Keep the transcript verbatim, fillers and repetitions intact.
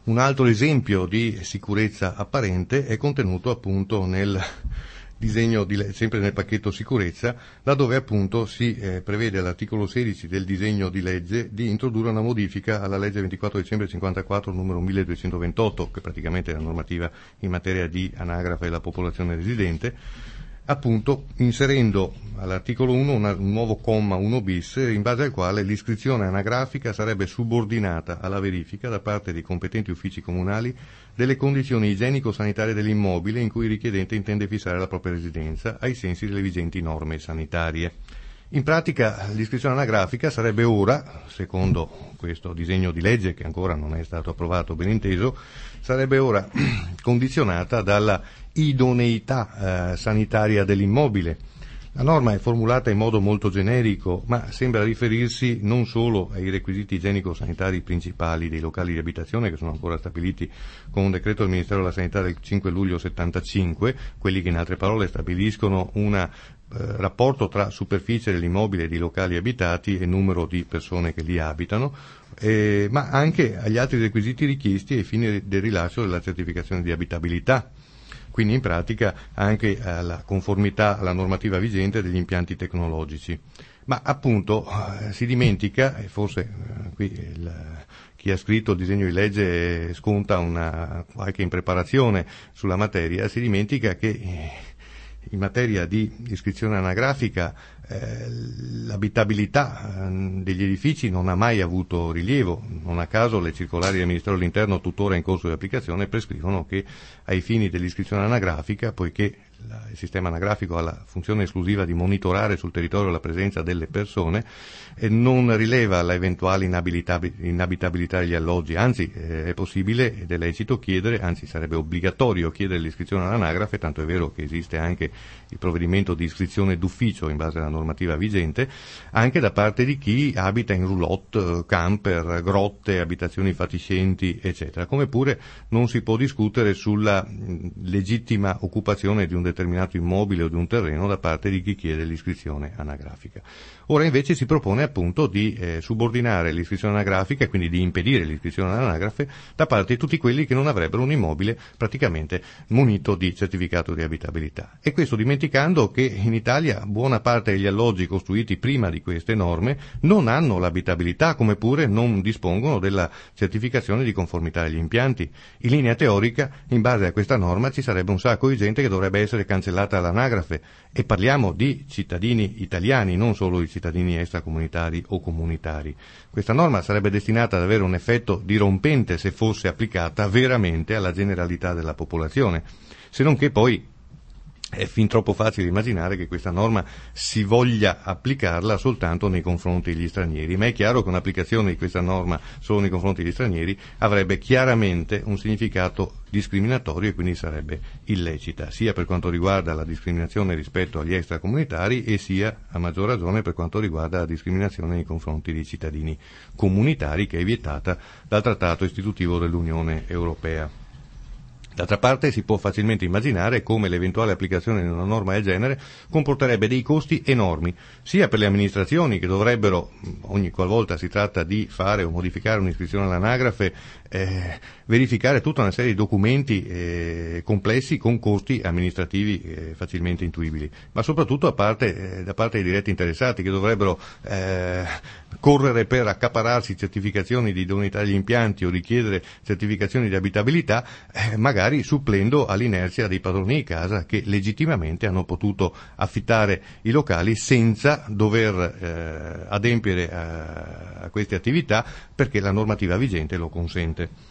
Un altro esempio di sicurezza apparente è contenuto appunto nel disegno di le- sempre nel pacchetto sicurezza, laddove appunto si eh, prevede all'articolo sedici del disegno di legge di introdurre una modifica alla legge ventiquattro dicembre cinquantaquattro numero milleduecentoventotto, che praticamente è la normativa in materia di anagrafe della popolazione residente, appunto inserendo all'articolo uno una, un nuovo comma uno bis, in base al quale l'iscrizione anagrafica sarebbe subordinata alla verifica da parte dei competenti uffici comunali delle condizioni igienico-sanitarie dell'immobile in cui il richiedente intende fissare la propria residenza ai sensi delle vigenti norme sanitarie. In pratica l'iscrizione anagrafica sarebbe ora, secondo questo disegno di legge che ancora non è stato approvato ben inteso, sarebbe ora condizionata dalla idoneità eh, sanitaria dell'immobile. La norma è formulata in modo molto generico, ma sembra riferirsi non solo ai requisiti igienico-sanitari principali dei locali di abitazione, che sono ancora stabiliti con un decreto del Ministero della Sanità del cinque luglio settantacinque, quelli che in altre parole stabiliscono un Eh, rapporto tra superficie dell'immobile e dei locali abitati e numero di persone che li abitano, eh, ma anche agli altri requisiti richiesti ai fini del rilascio della certificazione di abitabilità, quindi in pratica anche alla conformità alla normativa vigente degli impianti tecnologici. Ma appunto eh, si dimentica, e forse eh, qui il, chi ha scritto il disegno di legge sconta una qualche impreparazione sulla materia, si dimentica che eh, in materia di iscrizione anagrafica eh, l'abitabilità eh, degli edifici non ha mai avuto rilievo. Non a caso le circolari del Ministero dell'Interno, tuttora in corso di applicazione, prescrivono che ai fini dell'iscrizione anagrafica, poiché la, il sistema anagrafico ha la funzione esclusiva di monitorare sul territorio la presenza delle persone, e non rileva la eventuale inabitabilità degli alloggi, anzi eh, è possibile ed è lecito chiedere, anzi sarebbe obbligatorio chiedere l'iscrizione all'anagrafe, tanto è vero che esiste anche il provvedimento di iscrizione d'ufficio in base alla normativa vigente, anche da parte di chi abita in roulotte, camper, grotte, abitazioni fatiscenti, eccetera, come pure non si può discutere sulla mh, legittima occupazione di un determinato immobile o di un terreno da parte di chi chiede l'iscrizione anagrafica. Ora invece si propone appunto di eh, subordinare l'iscrizione anagrafica e quindi di impedire l'iscrizione all'anagrafe da parte di tutti quelli che non avrebbero un immobile praticamente munito di certificato di abitabilità. E questo dimenticando che in Italia buona parte degli alloggi costruiti prima di queste norme non hanno l'abitabilità, come pure non dispongono della certificazione di conformità degli impianti. In linea teorica, in base a questa norma, ci sarebbe un sacco di gente che dovrebbe essere cancellata all'anagrafe, e parliamo di cittadini italiani, non solo i cittadini extracomunitari o comunitari. Questa norma sarebbe destinata ad avere un effetto dirompente se fosse applicata veramente alla generalità della popolazione, se non che poi è fin troppo facile immaginare che questa norma si voglia applicarla soltanto nei confronti degli stranieri, ma è chiaro che un'applicazione di questa norma solo nei confronti degli stranieri avrebbe chiaramente un significato discriminatorio e quindi sarebbe illecita, sia per quanto riguarda la discriminazione rispetto agli extracomunitari e sia a maggior ragione per quanto riguarda la discriminazione nei confronti dei cittadini comunitari, che è vietata dal Trattato istitutivo dell'Unione Europea. D'altra parte si può facilmente immaginare come l'eventuale applicazione di una norma del genere comporterebbe dei costi enormi, sia per le amministrazioni che dovrebbero, ogni qualvolta si tratta di fare o modificare un'iscrizione all'anagrafe, eh, verificare tutta una serie di documenti eh, complessi con costi amministrativi eh, facilmente intuibili, ma soprattutto a parte, eh, da parte dei diretti interessati, che dovrebbero eh, correre per accaparrarsi certificazioni di idoneità degli impianti o richiedere certificazioni di abitabilità, eh, magari supplendo all'inerzia dei padroni di casa che legittimamente hanno potuto affittare i locali senza dover eh, adempiere a, a queste attività perché la normativa vigente lo consente.